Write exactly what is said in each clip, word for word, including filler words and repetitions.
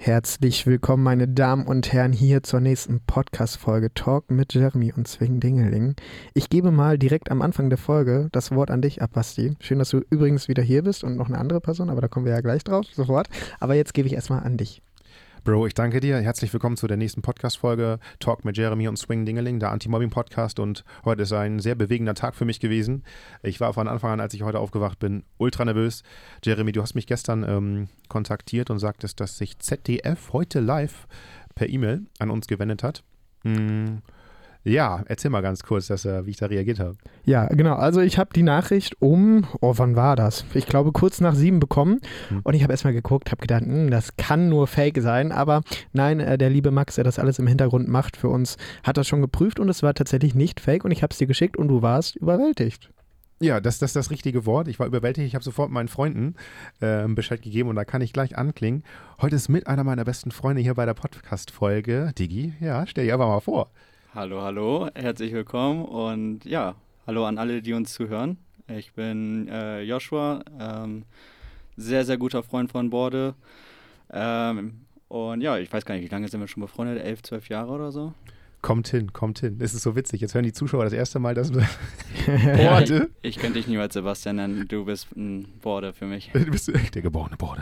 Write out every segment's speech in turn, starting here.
Herzlich willkommen, meine Damen und Herren, hier zur nächsten Podcast-Folge Talk mit Jeremy und Swing-Dingeling. Ich gebe mal direkt am Anfang der Folge das Wort an dich ab, Basti. Schön, dass du übrigens wieder hier bist und noch eine andere Person, aber da kommen wir ja gleich drauf, sofort. Aber jetzt gebe ich erstmal an dich. Bro, ich danke dir. Herzlich willkommen zu der nächsten Podcast-Folge Talk mit Jeremy und Swing-Dingeling, der Anti-Mobbing-Podcast. Und heute ist ein sehr bewegender Tag für mich gewesen. Ich war von Anfang an, als ich heute aufgewacht bin, ultra nervös. Jeremy, du hast mich gestern ähm, kontaktiert und sagtest, dass sich Z D F heute live per E-Mail an uns gewendet hat. Hm. Ja, erzähl mal ganz kurz, dass, äh, wie ich da reagiert habe. Ja, genau. Also ich habe die Nachricht um, oh, wann war das? Ich glaube kurz nach sieben bekommen hm. und ich habe erstmal geguckt, habe gedacht, hm, das kann nur Fake sein, aber nein, äh, der liebe Max, der das alles im Hintergrund macht für uns, hat das schon geprüft und es war tatsächlich nicht Fake und ich habe es dir geschickt und du warst überwältigt. Ja, das, das ist das richtige Wort. Ich war überwältigt. Ich habe sofort meinen Freunden äh, Bescheid gegeben und da kann ich gleich anklingen. Heute ist mit einer meiner besten Freunde hier bei der Podcast-Folge. Digi, ja, stell dich einfach mal vor. Hallo, hallo, herzlich willkommen und ja, hallo an alle, die uns zuhören. Ich bin äh, Joshua, ähm, sehr, sehr guter Freund von Borde ähm, und ja, ich weiß gar nicht, wie lange sind wir schon befreundet, elf, zwölf Jahre oder so? Kommt hin, kommt hin. Das ist so witzig. Jetzt hören die Zuschauer das erste Mal, dass ja, ich, ich könnte dich niemals Sebastian nennen, du bist ein Borde für mich. Du bist der geborene Borde.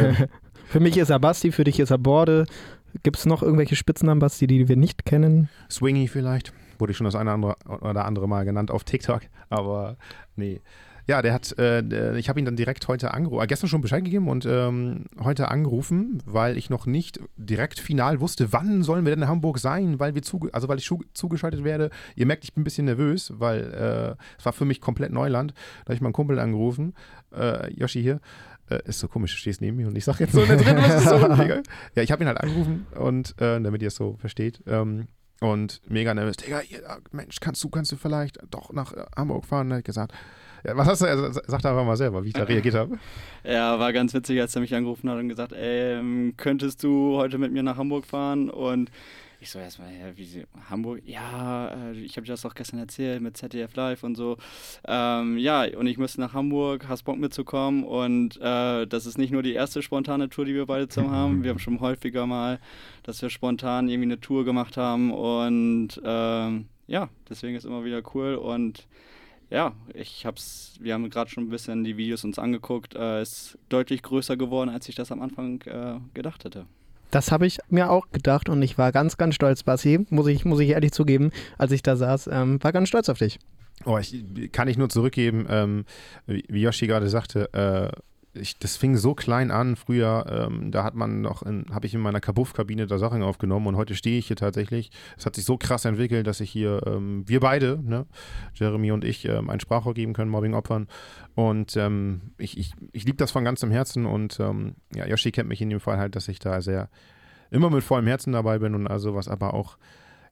Für mich ist er Basti, für dich ist er Borde. Gibt es noch irgendwelche Spitznamen, Basti, die wir nicht kennen? Swingy vielleicht. Wurde ich schon das eine andere, oder andere Mal genannt auf TikTok. Aber nee. Ja, der hat, äh, ich habe ihn dann direkt heute angerufen, äh, gestern schon Bescheid gegeben und ähm, heute angerufen, weil ich noch nicht direkt final wusste, wann sollen wir denn in Hamburg sein, weil wir zuge- also weil ich schu- zugeschaltet werde. Ihr merkt, ich bin ein bisschen nervös, weil äh, es war für mich komplett Neuland. Da habe ich meinen Kumpel angerufen, äh, Yoshi hier. Äh, ist so komisch, du stehst neben mir und ich sage jetzt so da drin, was ist so mega. Ja, ich habe ihn halt angerufen und äh, damit ihr es so versteht. Ähm, und mega nervös. Digga, Mensch, kannst du, kannst du vielleicht doch nach Hamburg fahren? Da habe ich gesagt, ja, was hast du, also, sag doch einfach mal selber, wie ich da reagiert habe. Ja, war ganz witzig, als er mich angerufen hat und gesagt, ey, könntest du heute mit mir nach Hamburg fahren? Und ich so erstmal, ja, wie sie, Hamburg? Ja, ich habe dir das doch gestern erzählt mit Z D F Live und so. Ähm, ja, und ich müsste nach Hamburg, hast Bock mitzukommen und äh, das ist nicht nur die erste spontane Tour, die wir beide zusammen haben. Wir haben schon häufiger mal, dass wir spontan irgendwie eine Tour gemacht haben und ähm, ja, deswegen ist immer wieder cool und ja, ich hab's, wir haben gerade schon ein bisschen die Videos uns angeguckt, äh, ist deutlich größer geworden, als ich das am Anfang äh, gedacht hätte. Das habe ich mir auch gedacht und ich war ganz, ganz stolz, Basti, muss ich, muss ich ehrlich zugeben, als ich da saß, ähm, war ganz stolz auf dich. Oh, ich kann ich nur zurückgeben, ähm, wie Yoshi gerade sagte, äh, ich, das fing so klein an früher, ähm, da hat man noch, habe ich in meiner Kabuff-Kabine da Sachen aufgenommen und heute stehe ich hier tatsächlich. Es hat sich so krass entwickelt, dass ich hier, ähm, wir beide, ne, Jeremy und ich, ähm, ein Sprachrohr geben können, Mobbing-Opfern und ähm, ich, ich, ich liebe das von ganzem Herzen und ähm, ja, Yoshi kennt mich in dem Fall halt, dass ich da sehr, immer mit vollem Herzen dabei bin und also was, aber auch,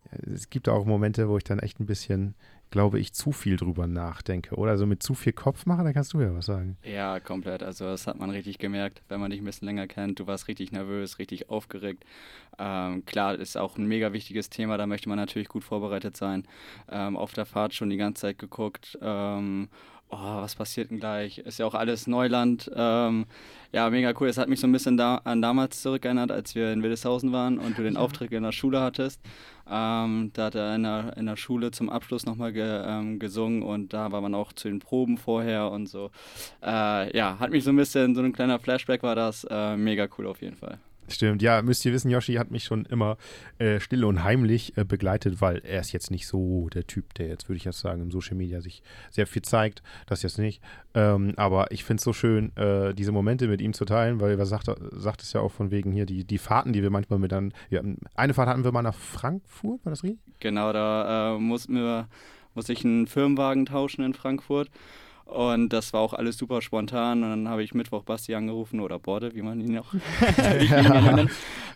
es gibt auch Momente, wo ich dann echt ein bisschen, glaube ich, zu viel drüber nachdenke. Oder also mit zu viel Kopf machen, da kannst du ja was sagen. Ja, komplett. Also das hat man richtig gemerkt, wenn man dich ein bisschen länger kennt. Du warst richtig nervös, richtig aufgeregt. Ähm, klar, ist auch ein mega wichtiges Thema, da möchte man natürlich gut vorbereitet sein. Ähm, auf der Fahrt schon die ganze Zeit geguckt. Ähm, oh, was passiert denn gleich? Ist ja auch alles Neuland. Ähm, ja, mega cool. Es hat mich so ein bisschen da, an damals zurückerinnert, als wir in Wildeshausen waren und du den ja. Auftritt in der Schule hattest. Ähm, da hat er in der, in der Schule zum Abschluss nochmal ge, ähm, gesungen und da war man auch zu den Proben vorher und so. Äh, ja, hat mich so ein bisschen, so ein kleiner Flashback war das. Äh, mega cool auf jeden Fall. Stimmt, ja, müsst ihr wissen, Yoshi hat mich schon immer äh, still und heimlich äh, begleitet, weil er ist jetzt nicht so der Typ, der jetzt, würde ich jetzt sagen, im Social Media sich sehr viel zeigt, das jetzt nicht, ähm, aber ich finde es so schön, äh, diese Momente mit ihm zu teilen, weil er sagt, sagt es ja auch von wegen hier, die, die Fahrten, die wir manchmal mit dann, ja, eine Fahrt hatten wir mal nach Frankfurt, war das richtig? Genau, da äh, mussten wir, musste ich einen Firmenwagen tauschen in Frankfurt. Und das war auch alles super spontan. Und dann habe ich Mittwoch Basti angerufen oder Borde, wie man ihn auch wie man ihn nennt.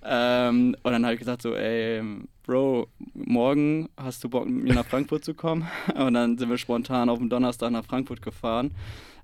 Ähm, und dann habe ich gesagt so, ey, Bro, morgen hast du Bock mit mir nach Frankfurt zu kommen? Und dann sind wir spontan auf dem Donnerstag nach Frankfurt gefahren.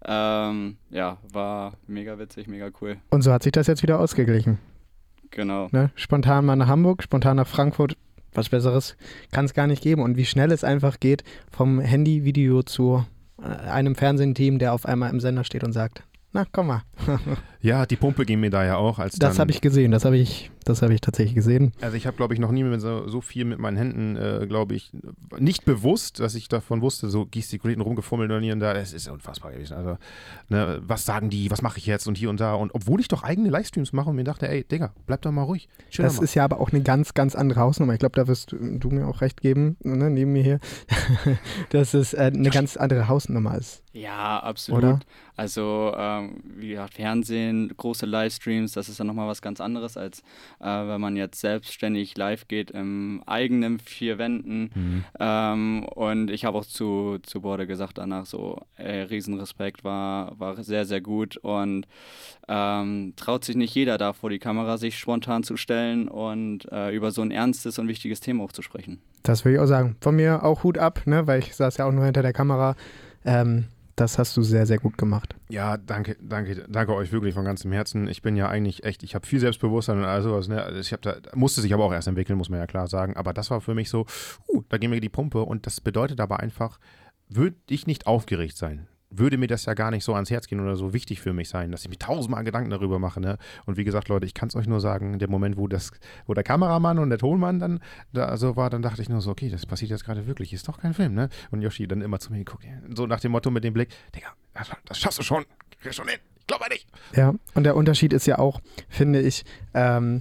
Ähm, ja, war mega witzig, mega cool. Und so hat sich das jetzt wieder ausgeglichen. Genau. Ne? Spontan mal nach Hamburg, spontan nach Frankfurt. Was Besseres kann es gar nicht geben. Und wie schnell es einfach geht vom Handyvideo zu einem Fernsehteam, der auf einmal im Sender steht und sagt, na, komm mal. Ja, die Pumpe ging mir da ja auch. Als das habe ich gesehen, das habe ich Das habe ich tatsächlich gesehen. Also ich habe, glaube ich, noch nie mehr so, so viel mit meinen Händen, äh, glaube ich, nicht bewusst, dass ich davon wusste, so gestikuliert und rumgefummelt und hier und da. Das ist unfassbar gewesen. Also, ne, was sagen die, was mache ich jetzt und hier und da. Und obwohl ich doch eigene Livestreams mache und mir dachte, ey, Digga, bleib doch mal ruhig. Chill das mal. ist ja aber auch eine ganz, ganz andere Hausnummer. Ich glaube, da wirst du, du mir auch recht geben, ne, neben mir hier, dass es äh, eine ganz andere Hausnummer ist. Ja, absolut. Oder? Also, ähm, wie gesagt, Fernsehen, große Livestreams, das ist dann nochmal was ganz anderes, als äh, wenn man jetzt selbstständig live geht im eigenen vier Wänden. Mhm. Ähm, und ich habe auch zu, zu Borde gesagt danach so, ey, Riesenrespekt, war, war sehr, sehr gut und ähm, traut sich nicht jeder da vor die Kamera, sich spontan zu stellen und äh, über so ein ernstes und wichtiges Thema auch zu sprechen. Das würde ich auch sagen. Von mir auch Hut ab, ne, weil ich saß ja auch nur hinter der Kamera. Ähm, Das hast du sehr, sehr gut gemacht. Ja, danke, danke, danke euch wirklich von ganzem Herzen. Ich bin ja eigentlich echt, ich habe viel Selbstbewusstsein und all sowas. Ne? Also ich habe da, musste sich aber auch erst entwickeln, muss man ja klar sagen. Aber das war für mich so, uh, da gehen wir die Pumpe. Und das bedeutet aber einfach, würde ich nicht aufgeregt sein, würde mir das ja gar nicht so ans Herz gehen oder so wichtig für mich sein, dass ich mir tausendmal Gedanken darüber mache. Ne? Und wie gesagt, Leute, ich kann es euch nur sagen, der Moment, wo das, wo der Kameramann und der Tonmann dann da so war, dann dachte ich nur so, okay, das passiert jetzt gerade wirklich, ist doch kein Film, ne? Und Yoshi dann immer zu mir geguckt, so nach dem Motto mit dem Blick, Digga, das, das schaffst du schon, kriegst schon hin, ich glaube nicht. Ja, und der Unterschied ist ja auch, finde ich, ähm,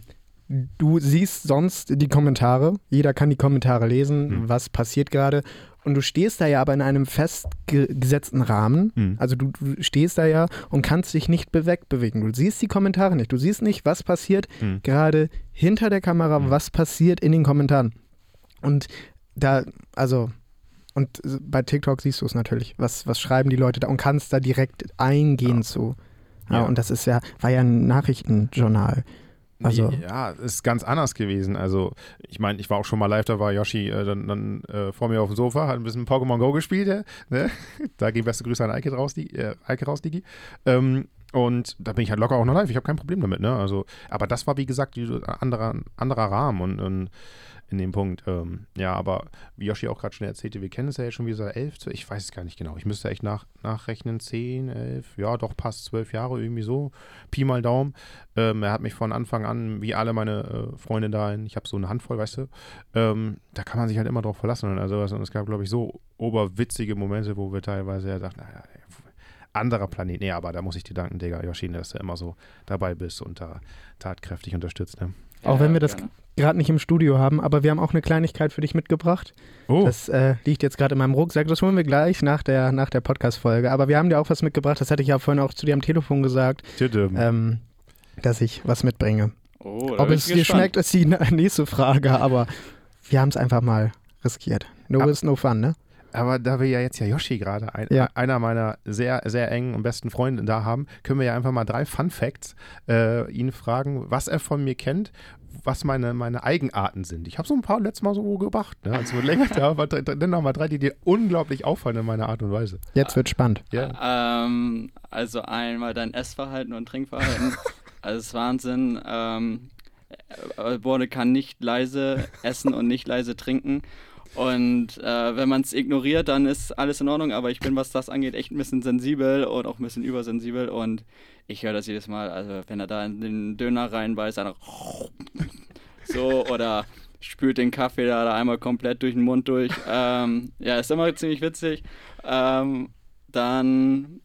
du siehst sonst die Kommentare, jeder kann die Kommentare lesen, Hm. was passiert gerade. Und du stehst da ja aber in einem festgesetzten Rahmen. Hm. Also du, du stehst da ja und kannst dich nicht wegbewegen. Du siehst die Kommentare nicht. Du siehst nicht, was passiert Hm. gerade hinter der Kamera, Hm. was passiert in den Kommentaren. Und da, also, und bei TikTok siehst du es natürlich. Was, was schreiben die Leute da und kannst da direkt eingehen Ja. zu. Ja, Ja. und das ist ja, war ja ein Nachrichtenjournal. Also, Ja, ist ganz anders gewesen. Also, ich meine, ich war auch schon mal live, da war Yoshi äh, dann, dann äh, vor mir auf dem Sofa, hat ein bisschen Pokémon Go gespielt. Ja, ne? Da gehen beste Grüße an Eike raus, die, äh, Eike raus, Digi. Ähm, und da bin ich halt locker auch noch live. Ich habe kein Problem damit. Ne? Also, aber das war, wie gesagt, ein anderer, anderer Rahmen und, und in dem Punkt. Ähm, ja, aber wie Yoshi auch gerade schon erzählte, wir kennen es ja jetzt schon wie so elf, ich weiß es gar nicht genau. Ich müsste echt nach, nachrechnen, zehn, elf, ja doch, passt zwölf Jahre, irgendwie so. Pi mal Daumen. Ähm, er hat mich von Anfang an, wie alle meine äh, Freunde da, ich habe so eine Handvoll, weißt du, ähm, da kann man sich halt immer drauf verlassen. Und, also, und es gab, glaube ich, so oberwitzige Momente, wo wir teilweise ja dachten, naja, anderer Planet. Nee, aber da muss ich dir danken, Digga, Yoshi, dass du immer so dabei bist und da tatkräftig unterstützt. Ne? auch wenn wir das gerne. gerade nicht im Studio haben, aber wir haben auch eine Kleinigkeit für dich mitgebracht. Oh, Das äh, liegt jetzt gerade in meinem Rucksack. Das holen wir gleich nach der, nach der Podcast-Folge. Aber wir haben dir auch was mitgebracht. Das hatte ich ja vorhin auch zu dir am Telefon gesagt, tüdüm. ähm, dass ich was mitbringe. Oh, da Ob bin es ich dir gespannt. schmeckt, ist die na- nächste Frage. Aber wir haben es einfach mal riskiert. No Ab- risk, no fun, ne? Aber da wir ja jetzt ja Yoshi gerade, ein, Ja. einer meiner sehr, sehr engen und besten Freunde da haben, können wir ja einfach mal drei Fun Facts äh, ihn fragen, was er von mir kennt, was meine, meine Eigenarten sind. Ich habe so ein paar letztes Mal so gebracht, ne? Also länger da, aber dann noch mal drei, die dir unglaublich auffallen in meiner Art und Weise. Jetzt wird spannend. Ja. Ähm, also einmal dein Essverhalten und Trinkverhalten. Also es ist Wahnsinn. Ähm, äh, Borde kann nicht leise essen und nicht leise trinken. Und äh, wenn man es ignoriert, dann ist alles in Ordnung. Aber ich bin, was das angeht, echt ein bisschen sensibel und auch ein bisschen übersensibel. Und ich höre das jedes Mal. Also wenn er da in den Döner reinbeißt, dann so oder spült den Kaffee da, da einmal komplett durch den Mund durch. Ähm, ja, ist immer ziemlich witzig. Ähm, dann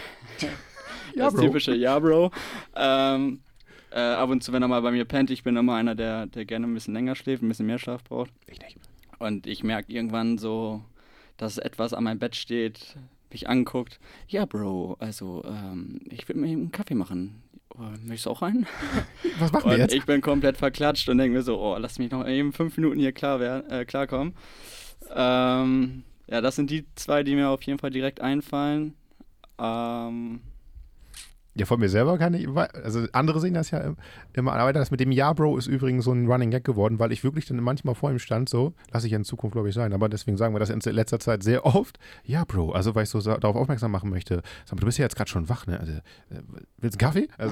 Ja, das Bro. typische Ja, Bro. Ähm, äh, ab und zu, wenn er mal bei mir pennt, ich bin immer einer, der, der gerne ein bisschen länger schläft, ein bisschen mehr Schlaf braucht. Ich nicht. Und ich merke irgendwann so, dass etwas an meinem Bett steht, mich anguckt. Ja, Bro, also ähm, ich würde mir einen Kaffee machen. Oh, möchtest du auch einen? Was machen wir Und jetzt? ich bin komplett verklatscht und denke mir so, oh, lass mich noch eben fünf Minuten hier klar wer- äh, klarkommen. Ähm, ja, das sind die zwei, die mir auf jeden Fall direkt einfallen. Ähm, Ja, von mir selber kann ich, also andere sehen das ja immer, aber das mit dem Ja, Bro ist übrigens so ein Running Gag geworden, weil ich wirklich dann manchmal vor ihm stand, so, lasse ich ja in Zukunft, glaube ich, sein, aber deswegen sagen wir das in letzter Zeit sehr oft, Ja, Bro, also weil ich so darauf aufmerksam machen möchte, sag mal, du bist ja jetzt gerade schon wach, ne, also, äh, willst du einen Kaffee? Also,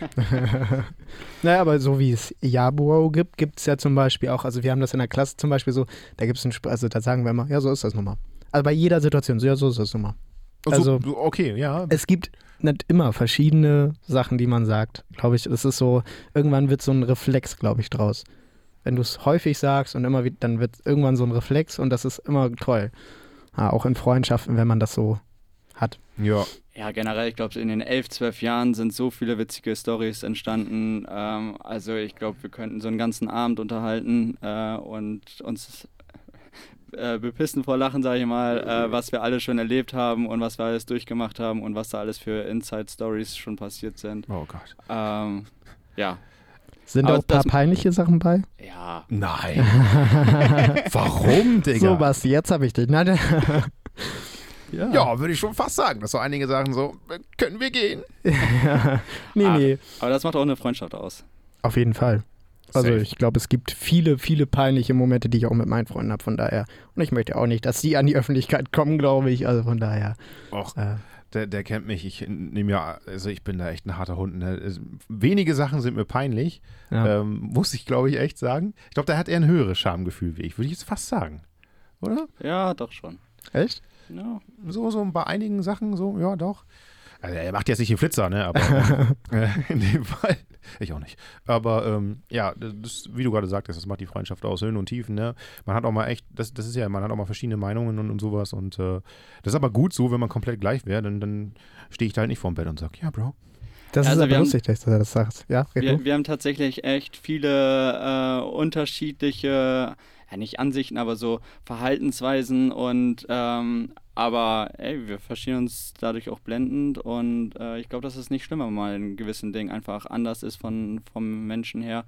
Naja, aber so wie es Ja-Bro gibt, gibt es ja zum Beispiel auch, also wir haben das in der Klasse zum Beispiel so, da gibt es einen, Sp- also da sagen wir immer, ja, so ist das nun mal. Also bei jeder Situation, so, ja, so ist das nun mal. Also- so, okay, ja, Es gibt nicht immer verschiedene Sachen, die man sagt. Glaube ich, es ist so, irgendwann wird so ein Reflex, glaube ich, draus. Wenn du es häufig sagst und immer wieder, dann wird irgendwann so ein Reflex und das ist immer toll. Ja, auch in Freundschaften, wenn man das so hat. Ja. Ja, generell, ich glaube, in den elf, zwölf Jahren sind so viele witzige Storys entstanden. Ähm, also ich glaube, wir könnten so einen ganzen Abend unterhalten äh, und uns äh, bepissen vor Lachen, sage ich mal, äh, was wir alle schon erlebt haben und was wir alles durchgemacht haben und was da alles für Inside-Stories schon passiert sind. Oh Gott. Ähm, ja. Sind Aber auch ein paar das- peinliche Sachen bei? Ja. Nein. Warum, Digga? So, Basti, jetzt habe ich dich. Nein, Ja, ja würde ich schon fast sagen, dass so einige Sachen so, äh, können wir gehen? nee, Ach. nee. Aber das macht auch eine Freundschaft aus. Auf jeden Fall. Also Safe. ich glaube, es gibt viele, viele peinliche Momente, die ich auch mit meinen Freunden habe, von daher. Und ich möchte auch nicht, dass die an die Öffentlichkeit kommen, glaube ich. Also von daher. Och, Äh, der, der kennt mich. Ich nehme ja, also ich bin da echt ein harter Hund. Ne? Es- Wenige Sachen sind mir peinlich. ja. Ähm, muss ich, glaube ich, echt sagen. Ich glaube, der hat eher ein höheres Schamgefühl wie ich. Würde ich jetzt fast sagen. Oder? Ja, doch schon. Echt? Ja. So, so bei einigen Sachen, so, ja, doch. Also er macht jetzt nicht den Flitzer, ne? Aber äh, in dem Fall, ich auch nicht. Aber ähm, ja, das, wie du gerade sagtest, das macht die Freundschaft aus, Höhen und Tiefen, ne? Man hat auch mal echt, das, das ist ja, man hat auch mal verschiedene Meinungen und, und sowas. Und äh, das ist aber gut so, wenn man komplett gleich wäre, dann, dann stehe ich da halt nicht vorm Bett und sage, ja, Bro. Das Also ist wir aber haben- lustig, dass du das sagst. Ja, Reto? Wir, wir haben tatsächlich echt viele äh, unterschiedliche, ja nicht Ansichten, aber so Verhaltensweisen und ähm, aber ey, wir verstehen uns dadurch auch blendend und äh, ich glaube, das ist nicht schlimm, wenn mal in gewissen Dingen einfach anders ist von, vom Menschen her.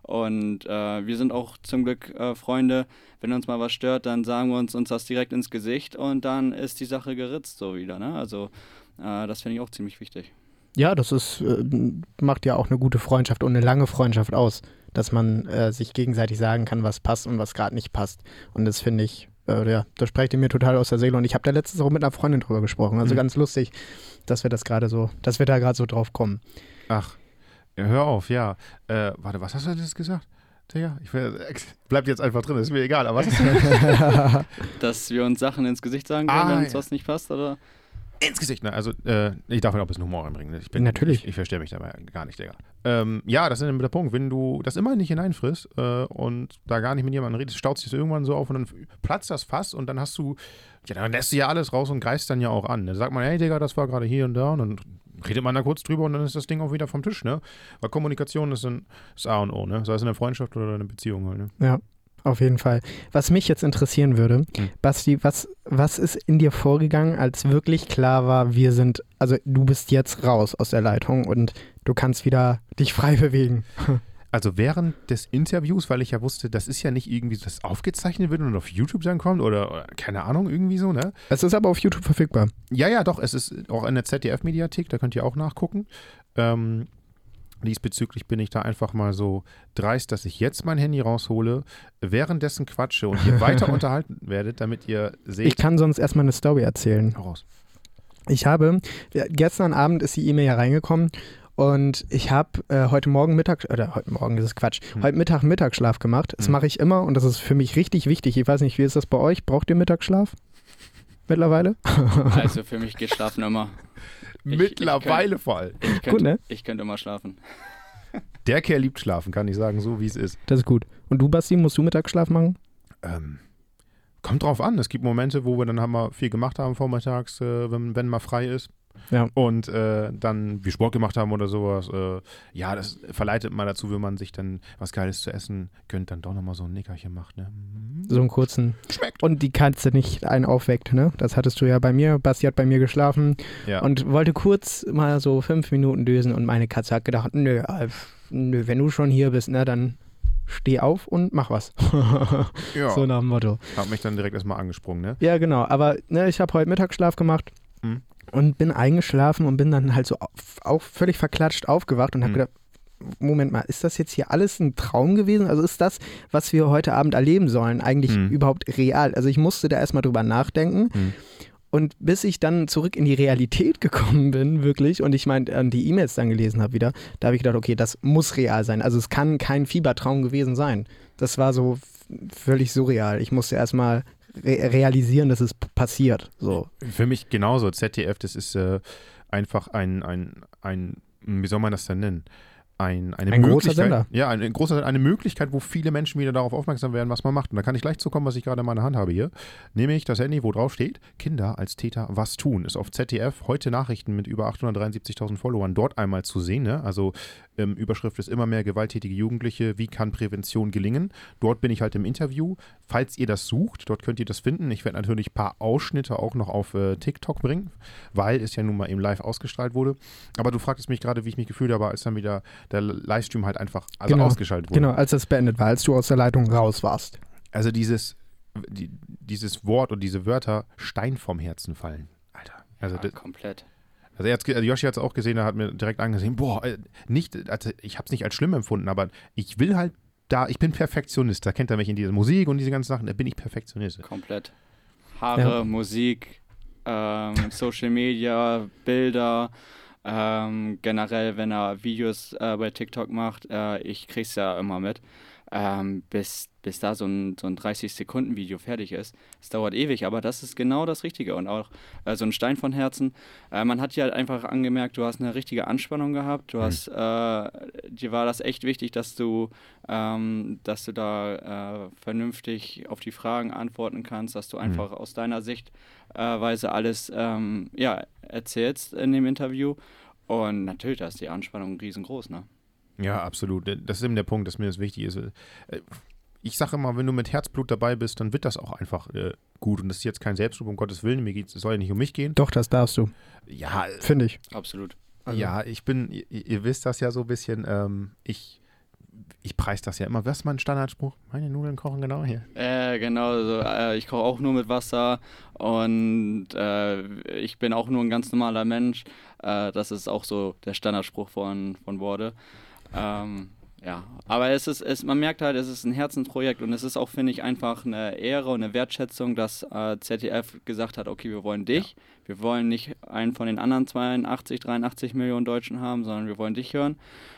Und äh, wir sind auch zum Glück äh, Freunde. Wenn uns mal was stört, dann sagen wir uns, uns das direkt ins Gesicht und dann ist die Sache geritzt so wieder. Ne? Also äh, das finde ich auch ziemlich wichtig. Ja, das ist, äh, macht ja auch eine gute Freundschaft und eine lange Freundschaft aus, dass man äh, sich gegenseitig sagen kann, was passt und was gerade nicht passt. Und das finde ich, äh, ja, da sprecht ihr mir total aus der Seele. Und ich habe da letztens auch mit einer Freundin drüber gesprochen. Also Mhm. ganz lustig, dass wir das gerade so, dass wir da gerade so drauf kommen. Ach, ja, hör auf, ja. Äh, warte, was hast du jetzt gesagt? Digga, ich will, bleibt jetzt einfach drin, ist mir egal, aber was hast du Dass wir uns Sachen ins Gesicht sagen können, Ah, wenn uns ja. was nicht passt, oder? ins Gesicht? Ne? Also, äh, ich darf ja auch ein bisschen Humor reinbringen. Ne? Ich bin, Natürlich. Ich, ich verstehe mich dabei gar nicht, Digga. Ähm, ja, das ist der Punkt. Wenn du das immer nicht hineinfrisst äh, und da gar nicht mit jemandem redest, staut sich das irgendwann so auf und dann platzt das Fass und dann hast du, ja, dann lässt du ja alles raus und greifst dann ja auch an. Dann sagt man, hey, Digga, das war gerade hier und da und dann redet man da kurz drüber und dann ist das Ding auch wieder vom Tisch, ne? Weil Kommunikation ist ein ist A und O, ne? Sei es in der Freundschaft oder in einer Beziehung halt, ne? Ja, auf jeden Fall. Was mich jetzt interessieren würde, Hm. Basti, was, was ist in dir vorgegangen, als wirklich klar war, wir sind, also du bist jetzt raus aus der Leitung und du kannst wieder dich frei bewegen? Also während des Interviews, weil ich ja wusste, das ist ja nicht irgendwie, so, dass aufgezeichnet wird und auf YouTube dann kommt oder, oder keine Ahnung, irgendwie so, ne? Es ist aber auf YouTube verfügbar. Ja, ja, doch, es ist auch in der Z D F-Mediathek, da könnt ihr auch nachgucken. Ähm, diesbezüglich bin ich da einfach mal so dreist, dass ich jetzt mein Handy raushole, währenddessen quatsche und ihr weiter unterhalten werdet, damit ihr seht. Ich kann sonst erstmal eine Story erzählen. Hau raus. Ich habe, ja, gestern Abend ist die E-Mail ja reingekommen und ich habe äh, heute Morgen Mittag, oder heute Morgen, das ist Quatsch, Hm. heute Mittag Mittagsschlaf gemacht. Das Hm. mache ich immer und das ist für mich richtig wichtig. Ich weiß nicht, wie ist das bei euch? Braucht ihr Mittagsschlaf mittlerweile? Also für mich geht Schlafen immer. Ich- Mittlerweile ich vor allem. Ich könnte, Gut, ne? ich könnte immer schlafen. Der Kerl liebt schlafen, kann ich sagen, so wie es ist. Das ist gut. Und du, Basti, musst du Mittagsschlaf machen? Ähm, kommt drauf an. Es gibt Momente, wo wir dann haben wir viel gemacht haben vormittags, äh, wenn, wenn mal frei ist. Ja. Und äh, dann wir Sport gemacht haben oder sowas. Äh, ja, das verleitet mal dazu, wenn man sich dann was Geiles zu essen gönnt, dann doch nochmal so ein Nickerchen macht. Ne? So einen kurzen. Schmeckt. Und die Katze nicht einen aufweckt, ne? Das hattest du ja bei mir. Basti hat bei mir geschlafen Ja. und wollte kurz mal so fünf Minuten dösen und meine Katze hat gedacht, nö, äh, nö, wenn du schon hier bist, ne, dann steh auf und mach was. ja. So nach dem Motto. Hab mich dann direkt erstmal angesprungen, ne? Ja, genau. Aber ne, ich habe heute Mittagsschlaf gemacht Mhm. und bin eingeschlafen und bin dann halt so auf, auch völlig verklatscht aufgewacht und habe Mhm. gedacht, Moment mal, ist das jetzt hier alles ein Traum gewesen? Also ist das, was wir heute Abend erleben sollen, eigentlich Mhm. überhaupt real? Also ich musste da erstmal drüber nachdenken. Mhm. Und bis ich dann zurück in die Realität gekommen bin, wirklich, und ich meine, äh, die E-Mails dann gelesen habe wieder, da habe ich gedacht, okay, das muss real sein. Also es kann kein Fiebertraum gewesen sein. Das war so f- völlig surreal. Ich musste erstmal re realisieren, dass es p- passiert. So. Für mich genauso. Z D F, das ist, äh, einfach ein, ein, ein, wie soll man das denn nennen? Ein, eine ein großer Möglichkeit, Sender. Ja, eine, große, eine Möglichkeit, wo viele Menschen wieder darauf aufmerksam werden, was man macht. Und da kann ich gleich zukommen, was ich gerade in meiner Hand habe hier. Nämlich das Handy, wo drauf steht, Kinder als Täter was tun. Ist auf Z D F, heute Nachrichten mit über achthundertdreiundsiebzigtausend Followern dort einmal zu sehen. Ne? Also ähm, Überschrift ist immer mehr gewalttätige Jugendliche. Wie kann Prävention gelingen? Dort bin ich halt im Interview. Falls ihr das sucht, dort könnt ihr das finden. Ich werde natürlich ein paar Ausschnitte auch noch auf äh, TikTok bringen, weil es ja nun mal eben live ausgestrahlt wurde. Aber du fragtest mich gerade, wie ich mich gefühlt habe, als dann wieder der Livestream halt einfach also genau, ausgeschaltet wurde. Genau, als das beendet war, als du aus der Leitung raus warst. Also dieses, die, dieses Wort und diese Wörter Stein vom Herzen fallen. Alter. Also ja, das, komplett. Also, er hat's, also Yoshi hat es auch gesehen, er hat mir direkt angesehen, boah, nicht, also ich habe es nicht als schlimm empfunden, aber ich will halt da, ich bin Perfektionist, da kennt er mich in dieser Musik und diese ganzen Sachen, da bin ich Perfektionist. Komplett. Haare, ja. Musik, ähm, Social Media, Bilder, ähm, generell, wenn er Videos äh, bei TikTok macht, äh, ich krieg's ja immer mit, ähm, bis, bis da so ein, so ein dreißig-Sekunden-Video fertig ist. Es dauert ewig, aber das ist genau das Richtige und auch äh, so ein Stein von Herzen. Äh, man hat ja halt einfach angemerkt, du hast eine richtige Anspannung gehabt, du mhm. hast, äh, dir war das echt wichtig, dass du, ähm, dass du da äh, vernünftig auf die Fragen antworten kannst, dass du einfach mhm. aus deiner Sichtweise alles ähm, ja, erzählst in dem Interview und natürlich, da ist die Anspannung riesengroß, ne? Ja, absolut. Das ist eben der Punkt, dass mir das wichtig ist. Ich sage immer, wenn du mit Herzblut dabei bist, dann wird das auch einfach äh, gut. Und das ist jetzt kein Selbstlob, um Gottes Willen. Mir geht's, es soll ja nicht um mich gehen. Doch, das darfst du. Ja. Finde ich. Absolut. Also. Ja, ich bin, ihr, ihr wisst das ja so ein bisschen, ähm, ich, ich preise das ja immer. Was ist mein Standardspruch? Meine Nudeln kochen genau hier. Äh, genau, also, äh, ich koche auch nur mit Wasser und äh, ich bin auch nur ein ganz normaler Mensch. Äh, das ist auch so der Standardspruch von, von Borde. Ähm, ja, aber es ist, es, man merkt halt, es ist ein Herzensprojekt und es ist auch, finde ich, einfach eine Ehre und eine Wertschätzung, dass äh, Z D F gesagt hat, okay, wir wollen dich, ja. wir wollen nicht einen von den anderen zweiundachtzig, dreiundachtzig Millionen Deutschen haben, sondern wir wollen dich hören.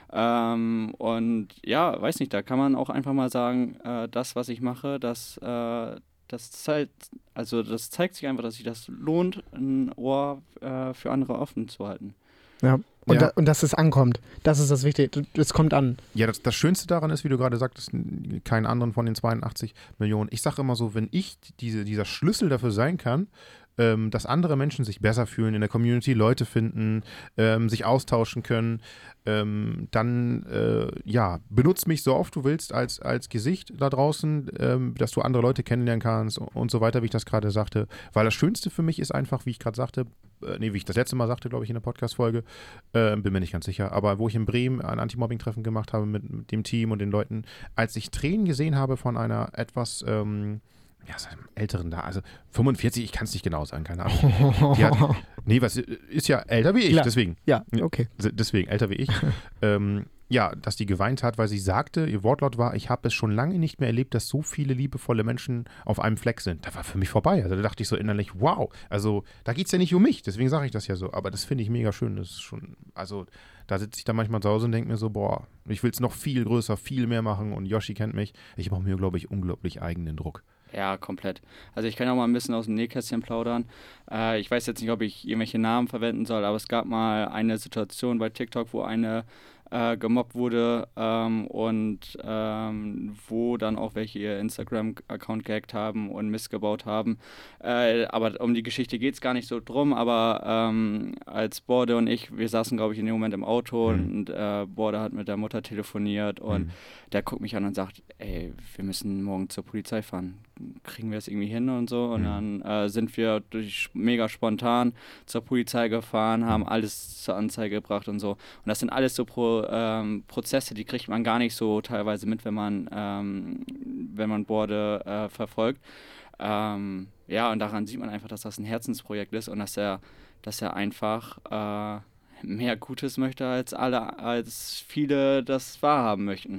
Ähm, und ja, weiß nicht, da kann man auch einfach mal sagen, äh, das, was ich mache, das, äh, das zeigt, also das zeigt sich einfach, dass sich das lohnt, ein Ohr äh, für andere offen zu halten. Ja. Und, ja. da, und dass es ankommt. Das ist das Wichtige. Es kommt an. Ja, das, das Schönste daran ist, wie du gerade sagtest, keinen anderen von den zweiundachtzig Millionen. Ich sage immer so, wenn ich diese, dieser Schlüssel dafür sein kann, ähm, dass andere Menschen sich besser fühlen, in der Community Leute finden, ähm, sich austauschen können, ähm, dann äh, ja, benutzt mich so oft du willst als, als Gesicht da draußen, ähm, dass du andere Leute kennenlernen kannst und, und so weiter, wie ich das gerade sagte. Weil das Schönste für mich ist einfach, wie ich gerade sagte, äh, nee, wie ich das letzte Mal sagte, glaube ich, in der Podcast-Folge, äh, bin mir nicht ganz sicher, aber wo ich in Bremen ein Anti-Mobbing-Treffen gemacht habe mit, mit dem Team und den Leuten, als ich Tränen gesehen habe von einer etwas ähm, ja, älteren da, also fünfundvierzig, ich kann es nicht genau sagen, keine Ahnung. Die hat, nee, was ist ja älter wie ich, ja. deswegen. Ja, okay. Deswegen, älter wie ich. ähm, ja, dass die geweint hat, weil sie sagte, ihr Wortlaut war, ich habe es schon lange nicht mehr erlebt, dass so viele liebevolle Menschen auf einem Fleck sind. Das war für mich vorbei. Also da dachte ich so innerlich, wow, also da geht es ja nicht um mich, deswegen sage ich das ja so. Aber das finde ich mega schön. Das ist schon, also da sitze ich dann manchmal zu Hause und denke mir so, boah, ich will es noch viel größer, viel mehr machen und Yoshi kennt mich. Ich mache mir, glaube ich, unglaublich eigenen Druck. Ja, komplett. Also ich kann auch mal ein bisschen aus dem Nähkästchen plaudern. Äh, ich weiß jetzt nicht, ob ich irgendwelche Namen verwenden soll, aber es gab mal eine Situation bei TikTok, wo eine äh, gemobbt wurde ähm, und ähm, wo dann auch welche ihr Instagram-Account gehackt haben und missgebaut haben. Äh, aber um die Geschichte geht es gar nicht so drum, aber ähm, als Borde und ich, wir saßen, glaube ich, in dem Moment im Auto mhm. und äh, Borde hat mit der Mutter telefoniert und mhm. der guckt mich an und sagt, ey, wir müssen morgen zur Polizei fahren. Kriegen wir es irgendwie hin und so? Und mhm. dann äh, sind wir durch mega spontan zur Polizei gefahren, haben alles zur Anzeige gebracht und so. Und das sind alles so Pro, ähm, Prozesse, die kriegt man gar nicht so teilweise mit, wenn man, ähm, wenn man Borde äh, verfolgt. Ähm, ja, und daran sieht man einfach, dass das ein Herzensprojekt ist und dass er, dass er einfach äh, mehr Gutes möchte, als alle, als viele das wahrhaben möchten.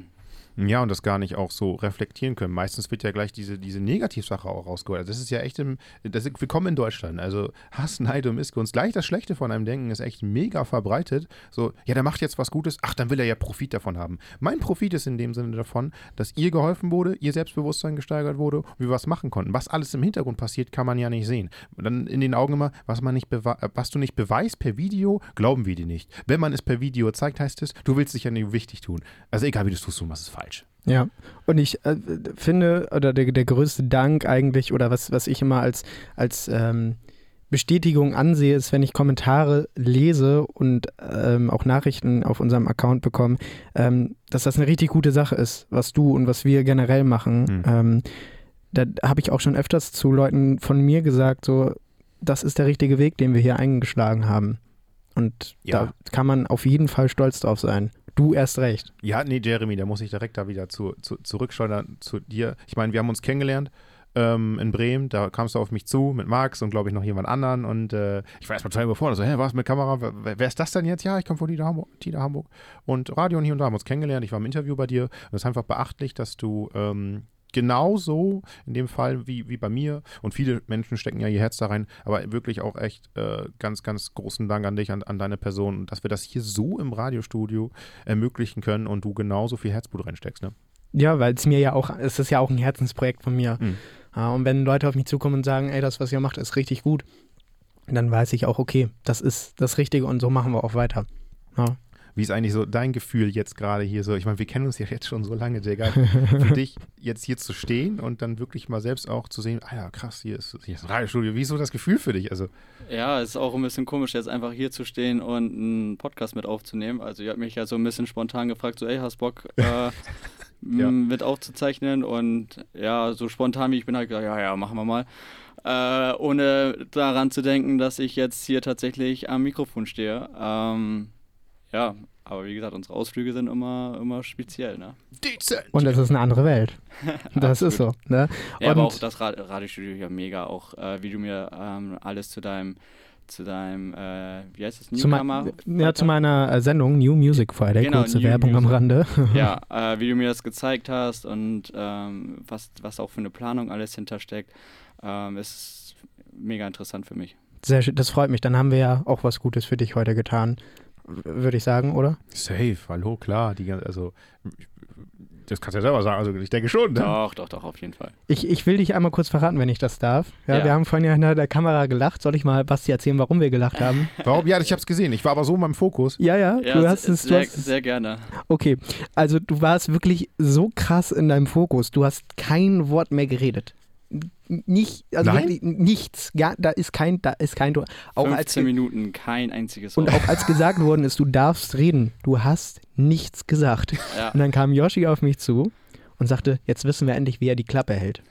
Ja, und das gar nicht auch so reflektieren können. Meistens wird ja gleich diese, diese Negativsache auch rausgeholt. Also das ist ja echt, im, das ist, willkommen in Deutschland. Also Hass, Neid und Missgunst. Gleich das Schlechte von einem Denken ist echt mega verbreitet. So, ja, der macht jetzt was Gutes, ach, dann will er ja Profit davon haben. Mein Profit ist in dem Sinne davon, dass ihr geholfen wurde, ihr Selbstbewusstsein gesteigert wurde und wir was machen konnten. Was alles im Hintergrund passiert, kann man ja nicht sehen. Und dann in den Augen immer, was, man nicht was du nicht beweist per Video, glauben wir dir nicht. Wenn man es per Video zeigt, heißt es, du willst dich ja nicht wichtig tun. Also egal, wie du es tust, du machst es falsch. Ja, und ich äh, finde, oder der, der größte Dank eigentlich, oder was, was ich immer als, als ähm, Bestätigung ansehe, ist, wenn ich Kommentare lese und ähm, auch Nachrichten auf unserem Account bekomme, ähm, dass das eine richtig gute Sache ist, was du und was wir generell machen. Mhm. Ähm, da habe ich auch schon öfters zu Leuten von mir gesagt, so, das ist der richtige Weg, den wir hier eingeschlagen haben. Und ja. Da kann man auf jeden Fall stolz drauf sein. Du erst recht. Ja, nee, Jeremy, da muss ich direkt da wieder zu, zu, zurückschleudern zu dir. Ich meine, wir haben uns kennengelernt ähm, in Bremen, da kamst du auf mich zu mit Max und glaube ich noch jemand anderen und äh, ich war erstmal total überfordert, so, hä, was mit Kamera, wer, wer ist das denn jetzt? Ja, ich komme von Tida Hamburg, Tida Hamburg und Radio und hier und da haben wir uns kennengelernt, ich war im Interview bei dir und es ist einfach beachtlich, dass du ähm, genauso in dem Fall wie, wie bei mir und viele Menschen stecken ja ihr Herz da rein, aber wirklich auch echt äh, ganz, ganz großen Dank an dich, an, an deine Person und dass wir das hier so im Radiostudio ermöglichen können und du genauso viel Herzblut reinsteckst, ne? Ja, weil es mir ja auch, es ist ja auch ein Herzensprojekt von mir. Mhm. Ja, und wenn Leute auf mich zukommen und sagen, ey, das, was ihr macht, ist richtig gut, dann weiß ich auch, okay, das ist das Richtige und so machen wir auch weiter. Ja. Wie ist eigentlich so dein Gefühl jetzt gerade hier so? Ich meine, wir kennen uns ja jetzt schon so lange, Digga. Für dich jetzt hier zu stehen und dann wirklich mal selbst auch zu sehen, ah ja, krass, hier ist, hier ist ein Radiostudio. Wie ist so das Gefühl für dich? Also ja, es ist auch ein bisschen komisch, jetzt einfach hier zu stehen und einen Podcast mit aufzunehmen. Also ihr habt mich ja so ein bisschen spontan gefragt, so ey, hast Bock äh, ja. mit aufzuzeichnen? Und ja, so spontan wie ich bin, halt gesagt, ja, ja, machen wir mal. Äh, ohne daran zu denken, dass ich jetzt hier tatsächlich am Mikrofon stehe. Ähm, Ja, aber wie gesagt, unsere Ausflüge sind immer, immer speziell, ne? Dezent. Und das ist eine andere Welt. Das ist so, ne? Ja, und aber auch das Rad- Radiostudio hier mega, auch äh, wie du mir ähm, alles zu deinem, zu deinem, äh, wie heißt das, Newcomer? Zu mein, ja, zu meiner äh, Sendung New Music Friday, genau, kurze New Werbung Music. Am Rande. Ja, äh, wie du mir das gezeigt hast und ähm, was, was auch für eine Planung alles hintersteckt, ähm, ist mega interessant für mich. Sehr schön, das freut mich. Dann haben wir ja auch was Gutes für dich heute getan. Würde ich sagen, oder? Safe, hallo, klar. Die, also, das kannst du ja selber sagen, also ich denke schon. Ne? Doch, doch, doch, auf jeden Fall. Ich, ich will dich einmal kurz verraten, wenn ich das darf. Ja, ja. Wir haben vorhin ja hinter der Kamera gelacht. Soll ich mal Basti erzählen, warum wir gelacht haben? Warum? Ja, ich habe es gesehen. Ich war aber so in meinem Fokus. Ja, ja, ja du hast es. Sehr, du hast sehr gerne. Okay, also du warst wirklich so krass in deinem Fokus. Du hast kein Wort mehr geredet. Nicht, also Nein? wirklich nichts. Ja, da ist kein, da ist kein. Auch fünfzehn als, Minuten, kein einziges Wort. Und auch als gesagt worden ist, du darfst reden, du hast nichts gesagt. Ja. Und dann kam Yoshi auf mich zu und sagte, jetzt wissen wir endlich, wie er die Klappe hält.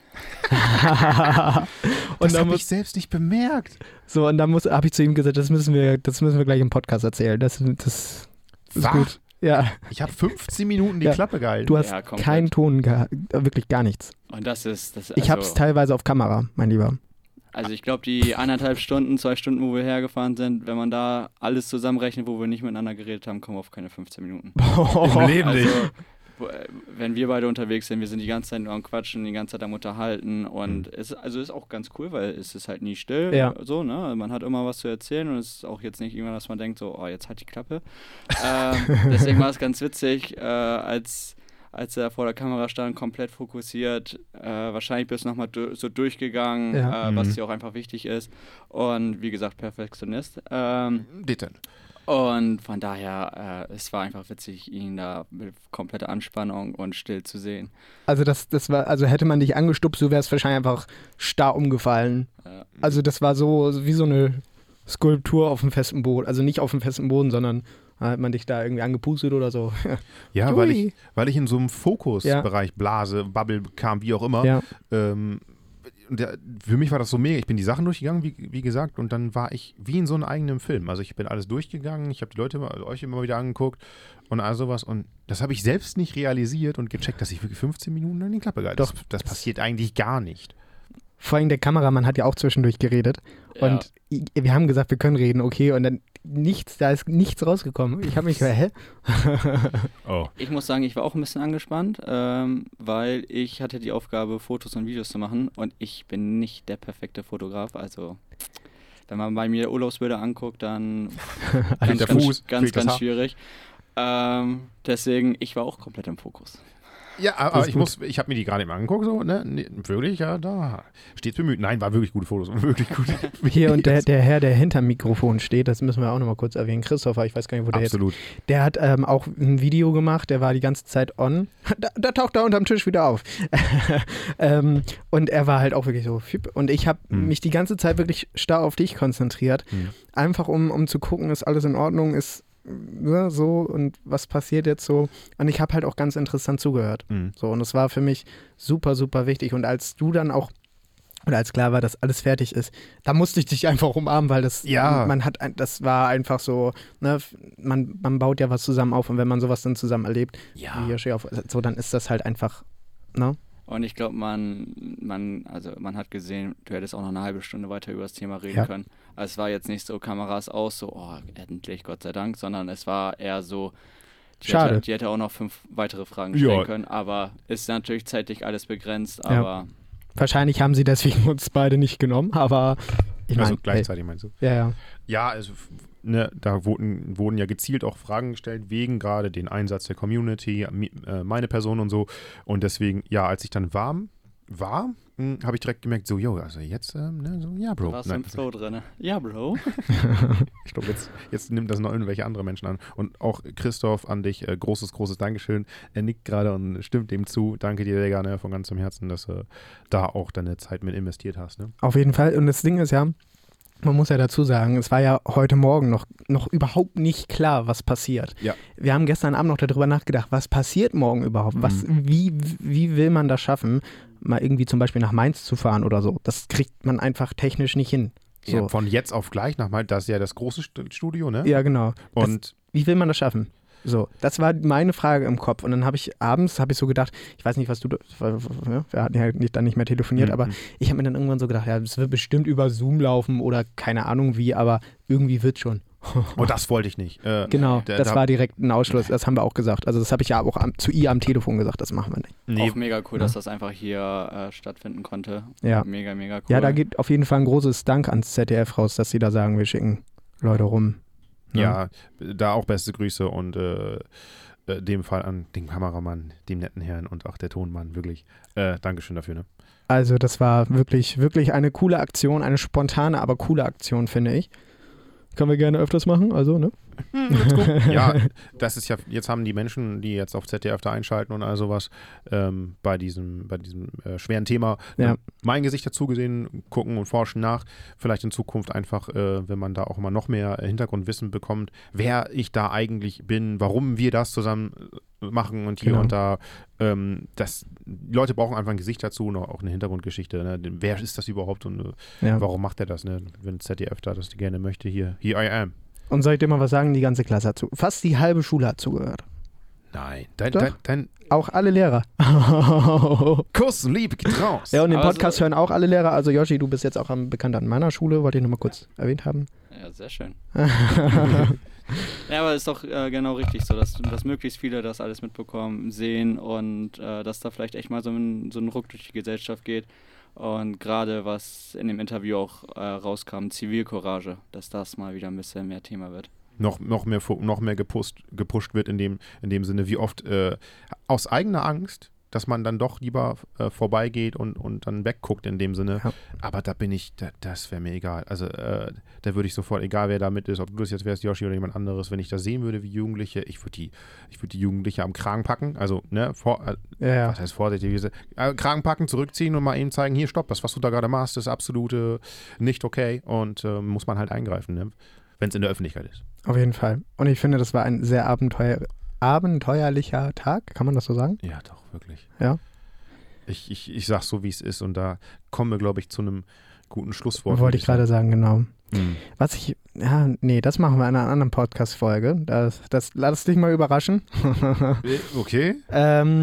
Und das habe ich selbst nicht bemerkt. So, und dann habe ich zu ihm gesagt, das müssen wir, das müssen wir gleich im Podcast erzählen. Das, das ist Was? Gut. Ja. Ich habe fünfzehn Minuten die ja. Klappe gehalten. Du hast ja, keinen Ton gehabt, wirklich gar nichts. Und das ist... Das, also, ich habe es teilweise auf Kamera, mein Lieber. Also ich glaube, die eineinhalb Stunden, zwei Stunden, wo wir hergefahren sind, wenn man da alles zusammenrechnet, wo wir nicht miteinander geredet haben, kommen wir auf keine fünfzehn Minuten. Oh, Im Leben nicht. Also, wenn wir beide unterwegs sind, wir sind die ganze Zeit nur am Quatschen, die ganze Zeit am Unterhalten und mhm. es also ist auch ganz cool, weil es ist halt nie still, ja. so, ne? Man hat immer was zu erzählen und es ist auch jetzt nicht irgendwann, dass man denkt, so, oh, jetzt halt die Klappe. ähm, deswegen war es ganz witzig, äh, als, als er vor der Kamera stand, komplett fokussiert, äh, wahrscheinlich bist du nochmal du- so durchgegangen, ja. äh, mhm. was dir auch einfach wichtig ist und wie gesagt, Perfektionist. Ähm, Detail. Und von daher, äh, es war einfach witzig, ihn da mit kompletter Anspannung und still zu sehen. Also das, das war, also hätte man dich angestupst, du wärst wahrscheinlich einfach starr umgefallen. Ja. Also das war so wie so eine Skulptur auf dem festen Boden. Also nicht auf dem festen Boden, sondern hat man dich da irgendwie angepustet oder so. Ja, weil ich, weil ich in so einem Fokusbereich, ja. Blase, Bubble kam, wie auch immer, ja. ähm, Und der, für mich war das so mega. Ich bin die Sachen durchgegangen, wie, wie gesagt, und dann war ich wie in so einem eigenen Film. Also ich bin alles durchgegangen, ich habe die Leute, also euch immer wieder angeguckt und all sowas. Und das habe ich selbst nicht realisiert und gecheckt, dass ich wirklich fünfzehn Minuten in die Klappe gehalten habe. Das, das passiert eigentlich gar nicht. vor allem der Kameramann hat ja auch zwischendurch geredet. Ja. Und wir haben gesagt, wir können reden, okay. Und dann nichts, da ist nichts rausgekommen. Ich habe mich gedacht, hä? Oh. Ich muss sagen, ich war auch ein bisschen angespannt, ähm, weil ich hatte die Aufgabe, Fotos und Videos zu machen und ich bin nicht der perfekte Fotograf. Also, wenn man bei mir Urlaubsbilder anguckt, dann ganz, der ganz, Fuß, ganz, fehlt das ganz Haar. schwierig. Ähm, deswegen, ich war auch komplett im Fokus. Ja, Das aber ist ich gut. muss, ich habe mir die gerade eben angeguckt, so, ne? Nee, wirklich, ja, da. Stets bemüht. Nein, war wirklich gute Fotos. Wirklich gut. Hier und der, der Herr, der hinterm Mikrofon steht, das müssen wir auch nochmal kurz erwähnen. Christopher, ich weiß gar nicht, wo der Absolut. jetzt. Der hat ähm, auch ein Video gemacht, der war die ganze Zeit on. Da, da taucht er unterm Tisch wieder auf. ähm, und er war halt auch wirklich so. Und ich habe Hm. mich die ganze Zeit wirklich starr auf dich konzentriert. Hm. Einfach um, um zu gucken, ist alles in Ordnung, ist ne, so und was passiert jetzt so. Und ich habe halt auch ganz interessant zugehört. Hm. So, und das war für mich super, super wichtig. Und als du dann auch, oder als klar war, dass alles fertig ist, da musste ich dich einfach umarmen, weil das, Ja. man hat, ein- das war einfach so, ne, man, man baut ja was zusammen auf und wenn man sowas dann zusammen erlebt, Ja. wie Yoshi auf, so, dann ist das halt einfach, ne? Und ich glaube, man, man, also man hat gesehen, du hättest auch noch eine halbe Stunde weiter über das Thema reden Ja. können. Also es war jetzt nicht so Kameras aus, so, oh, endlich, Gott sei Dank, sondern es war eher so, die Schade. Hätte, die hätte auch noch fünf weitere Fragen Ja. stellen können, aber ist natürlich zeitlich alles begrenzt, Ja. aber Wahrscheinlich haben sie deswegen uns beide nicht genommen, aber ich meine, Also gleichzeitig meinst du? ja, ja. Ja, also ne, da wurden, wurden ja gezielt auch Fragen gestellt, wegen gerade den Einsatz der Community, mi- äh, meine Person und so. Und deswegen, ja, als ich dann warm war, habe ich direkt gemerkt, so, yo, also jetzt, ähm, ne, so, ja, du Bro. warst Nein, im Flow drin. Ja, Bro. ich glaube, jetzt, jetzt nimmt das noch irgendwelche andere Menschen an. Und auch Christoph, an dich, äh, großes, großes Dankeschön. Er nickt gerade und stimmt dem zu. Danke dir, Digga, ne, von ganzem Herzen, dass du da auch deine Zeit mit investiert hast. Ne? Auf jeden Fall. Und das Ding ist ja, man muss ja dazu sagen, es war ja heute Morgen noch, noch überhaupt nicht klar, was passiert. Ja. Wir haben gestern Abend noch darüber nachgedacht, was passiert morgen überhaupt? Was, Mhm. wie, wie will man das schaffen, mal irgendwie zum Beispiel nach Mainz zu fahren oder so? Das kriegt man einfach technisch nicht hin. So. Ja, von jetzt auf gleich nochmal, das ist ja das große St- Studio, ne? Ja, genau. Das, Und wie will man das schaffen? So, das war meine Frage im Kopf. Und dann habe ich abends, habe ich so gedacht, ich weiß nicht, was du, ja, wir hatten ja nicht, dann nicht mehr telefoniert, Mhm. aber ich habe mir dann irgendwann so gedacht, ja, es wird bestimmt über Zoom laufen oder keine Ahnung wie, aber irgendwie wird schon. Und das wollte ich nicht. Äh, Genau, da- das da- war direkt ein Ausschluss, das haben wir auch gesagt. Also das habe ich ja auch am, zu ihr am Telefon gesagt, das machen wir nicht. Nee, Auch mega cool, Ja. dass das einfach hier äh, stattfinden konnte. Ja. Mega, mega cool. Ja, da geht auf jeden Fall ein großes Dank ans Z D F raus, dass sie da sagen, wir schicken Leute rum. Ne? ja, da auch beste Grüße und äh, äh, dem Fall an den Kameramann, dem netten Herrn und auch der Tonmann, wirklich. Äh, Dankeschön dafür, ne? Also das war wirklich, wirklich eine coole Aktion, eine spontane, aber coole Aktion, finde ich. Können wir gerne öfters machen, also, ne? Ja, das ist ja, jetzt haben die Menschen, die jetzt auf Z D F da einschalten und all sowas, ähm, bei diesem, bei diesem äh, schweren Thema, Ja. äh, mein Gesicht dazu gesehen, gucken und forschen nach. Vielleicht in Zukunft einfach, äh, wenn man da auch immer noch mehr äh, Hintergrundwissen bekommt, wer ich da eigentlich bin, warum wir das zusammen äh, machen und hier Genau. und da. Ähm, das, die Leute brauchen einfach ein Gesicht dazu und auch eine Hintergrundgeschichte. Ne? Wer ist das überhaupt und äh, Ja. warum macht er das? Ne? Wenn Z D F da das gerne möchte, hier, here I am. Und soll ich dir mal was sagen? Die ganze Klasse hat zu. Fast die halbe Schule hat zugehört. Nein, dein, Doch. dein, dein Auch alle Lehrer. Kuss, Liebe geht raus. Ja, und den Aber Podcast so- hören auch alle Lehrer. Also Yoshi, du bist jetzt auch am bekannt an meiner Schule, wollte ich nochmal kurz erwähnt haben. Ja, sehr schön. Ja, aber ist doch äh, genau richtig so, dass, dass möglichst viele das alles mitbekommen, sehen und äh, dass da vielleicht echt mal so ein, so ein Ruck durch die Gesellschaft geht. Und gerade was in dem Interview auch äh, rauskam, Zivilcourage, dass das mal wieder ein bisschen mehr Thema wird. noch, noch mehr, fu- noch mehr gepusht, gepusht wird in dem, in dem Sinne, wie oft äh, aus eigener Angst, dass man dann doch lieber äh, vorbeigeht und, und dann wegguckt in dem Sinne. Ja. Aber da bin ich, da, das wäre mir egal. Also äh, da würde ich sofort, egal wer da mit ist, ob du das jetzt wärst, Yoshi oder jemand anderes, wenn ich das sehen würde wie Jugendliche, ich würde die, ich würde die Jugendliche am Kragen packen, also ne, vor, äh, Ja, ja. was heißt vorsichtig, wie sie- äh, Kragen packen, zurückziehen und mal eben zeigen, hier, stopp, das, was du da gerade machst, ist absolut äh, nicht okay und äh, muss man halt eingreifen, ne? Wenn es in der Öffentlichkeit ist. Auf jeden Fall. Und ich finde, das war ein sehr abenteuer, abenteuerlicher Tag, kann man das so sagen? Ja, doch, wirklich. Ja. Ich, ich, ich sag's so, wie es ist und da kommen wir, glaube ich, zu einem guten Schlusswort. Wollte ich gerade sagen, genau. Mhm. Was ich, ja, nee, das machen wir in einer anderen Podcast-Folge. Das, das, lass dich mal überraschen. Okay. ähm,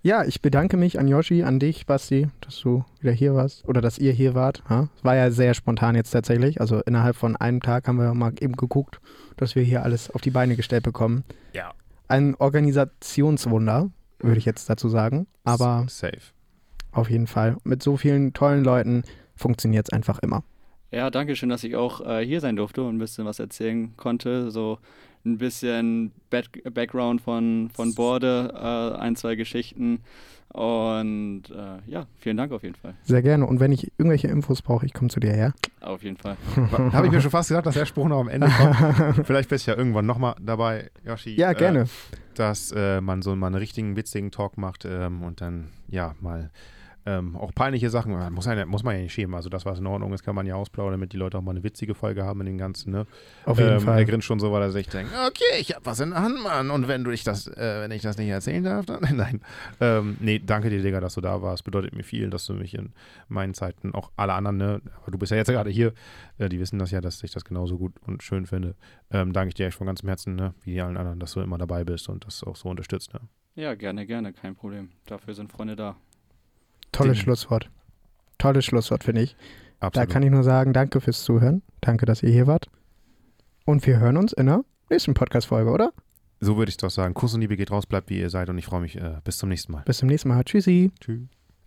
Ja, ich bedanke mich an Yoshi, an dich, Basti, dass du wieder hier warst oder dass ihr hier wart. Ja, es war ja sehr spontan jetzt tatsächlich. Also innerhalb von einem Tag haben wir mal eben geguckt, dass wir hier alles auf die Beine gestellt bekommen. Ja. Ein Organisationswunder, würde ich jetzt dazu sagen. Aber safe. Auf jeden Fall. Mit so vielen tollen Leuten funktioniert es einfach immer. Ja, danke schön, dass ich auch äh, hier sein durfte und ein bisschen was erzählen konnte. So ein bisschen Back- Background von, von Borde, äh, ein, zwei Geschichten. Und äh, ja, vielen Dank auf jeden Fall. Sehr gerne. Und wenn ich irgendwelche Infos brauche, ich komme zu dir her. Auf jeden Fall. Habe ich mir schon fast gedacht, dass der Spruch noch am Ende kommt. Vielleicht bist du ja irgendwann nochmal dabei, Yoshi. Ja, gerne. Äh, dass äh, man so mal einen richtigen, witzigen Talk macht ähm, und dann, ja, mal ähm, auch peinliche Sachen, muss, eine, muss man ja nicht schämen. Also das, was in Ordnung ist, kann man ja ausplaudern, damit die Leute auch mal eine witzige Folge haben in den ganzen, ne? Auf jeden ähm, Fall. Er grinst schon so, weil er sich denkt, okay, ich hab was in der Hand, Mann. Und wenn du ich das, äh, wenn ich das nicht erzählen darf, dann nein. Ähm, nee, danke dir, Digga, dass du da warst. Bedeutet mir viel, dass du mich in meinen Zeiten, auch alle anderen, ne, aber du bist ja jetzt gerade hier, äh, die wissen das ja, dass ich das genauso gut und schön finde. Ähm, danke ich dir echt von ganzem Herzen, ne, wie allen anderen, dass du immer dabei bist und das auch so unterstützt, ne? Ja, gerne, gerne, kein Problem. Dafür sind Freunde da. Tolles Ding. Schlusswort. Tolles Schlusswort, finde ich. Absolut. Da kann ich nur sagen, danke fürs Zuhören. Danke, dass ihr hier wart. Und wir hören uns in der nächsten Podcast-Folge, oder? So würde ich doch sagen. Kuss und Liebe geht raus, bleibt wie ihr seid und ich freue mich. Äh, bis zum nächsten Mal. Bis zum nächsten Mal. Tschüssi. Tschüss.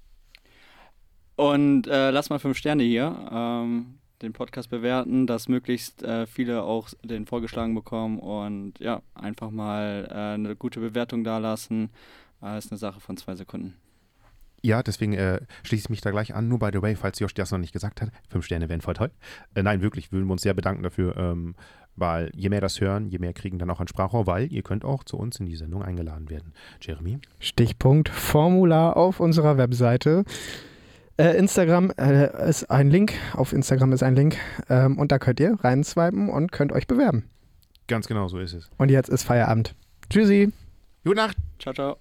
Und äh, lasst mal fünf Sterne hier, ähm, den Podcast bewerten, dass möglichst äh, viele auch den vorgeschlagen bekommen und ja, einfach mal äh, eine gute Bewertung dalassen. Äh, ist eine Sache von zwei Sekunden. Ja, deswegen äh, schließe ich mich da gleich an. Nur by the way, falls Josh das noch nicht gesagt hat, fünf Sterne wären voll toll. Äh, nein, wirklich, würden wir uns sehr bedanken dafür, ähm, weil je mehr das hören, je mehr kriegen dann auch ein Sprachrohr, weil ihr könnt auch zu uns in die Sendung eingeladen werden. Jeremy? Stichpunkt Formular auf unserer Webseite. Äh, Instagram äh, ist ein Link. Auf Instagram ist ein Link. Ähm, und da könnt ihr reinswipen und könnt euch bewerben. Ganz genau, so ist es. Und jetzt ist Feierabend. Tschüssi. Gute Nacht. Ciao, ciao.